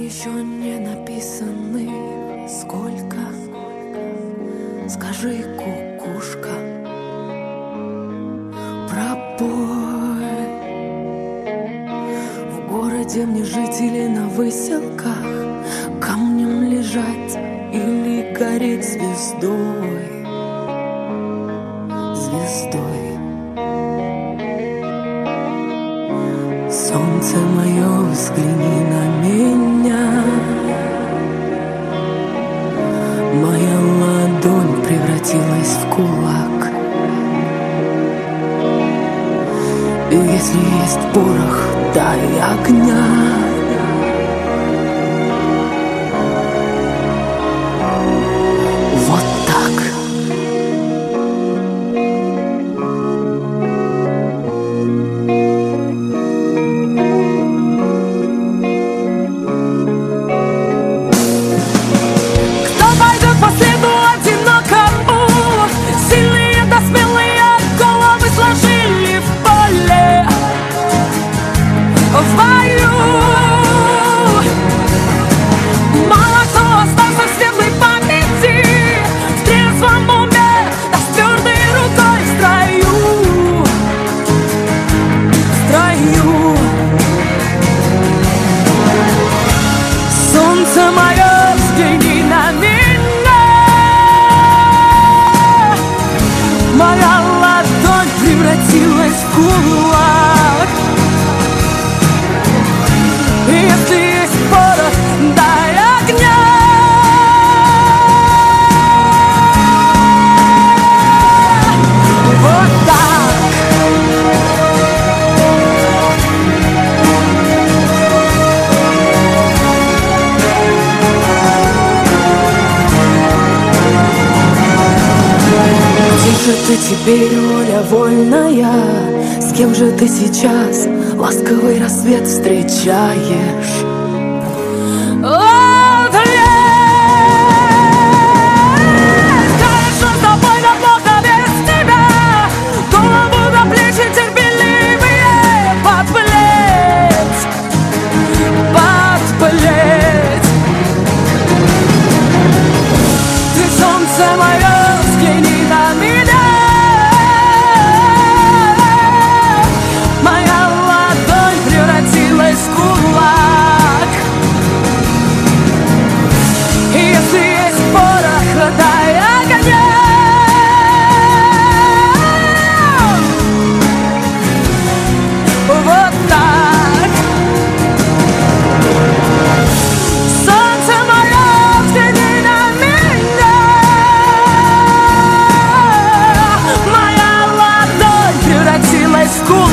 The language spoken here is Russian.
еще не написаны. Сколько? Скажи, кукушка, пропой. В городе мне жить или на выселках, камнем лежать или гореть звездой. Звездой. Солнце мое, взгляни на меня. Моя ладонь превратилась в кулак. И если есть порох, дай огня. Вот так. В бою мало кто остался в светлой памяти, в трезвом уме, да с твердой рукой в строю, в строю. Солнце мое, взгляни на меня. Моя ладонь превратилась в кулак. Если есть порох, дай огня. Вот так. Где же ты теперь, воля вольная? С кем же ты сейчас ласковый рассвет встречаешь? School.